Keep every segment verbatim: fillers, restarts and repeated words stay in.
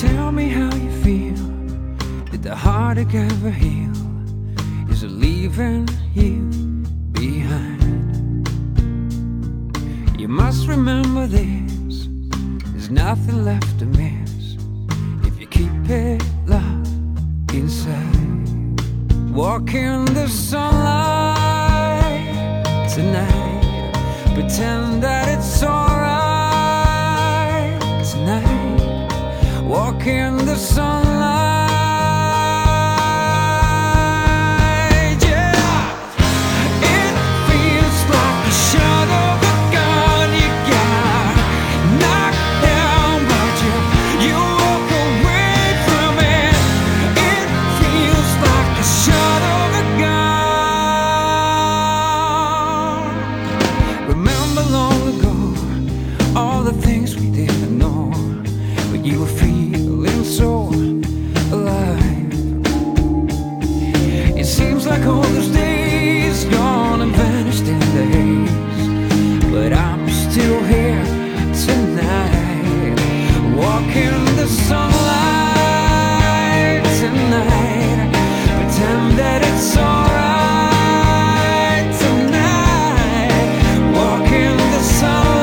Tell me how you feel. Did the heartache ever heal? Is it leaving you behind? You must remember this, there's nothing left to miss if you keep it locked inside. Walk in the sunlight tonight, pretend that it's alright tonight. Walk in the sunlight. All the things we didn't know, but you were feeling so alive. It seems like all those days gone and vanished in the haze, but I'm still here tonight. Walking the sunlight tonight, pretend that it's alright tonight. Walking the sunlight.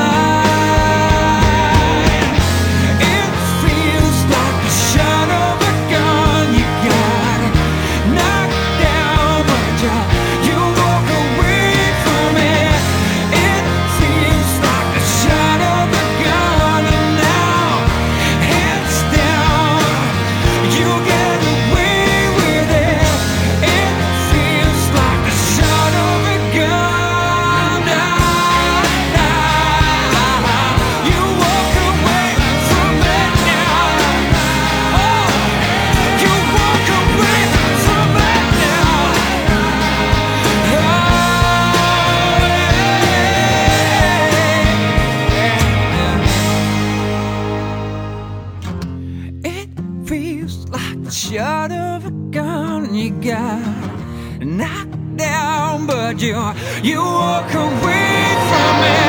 Like the shot of a gun, you got knocked down, but you you walk away from it.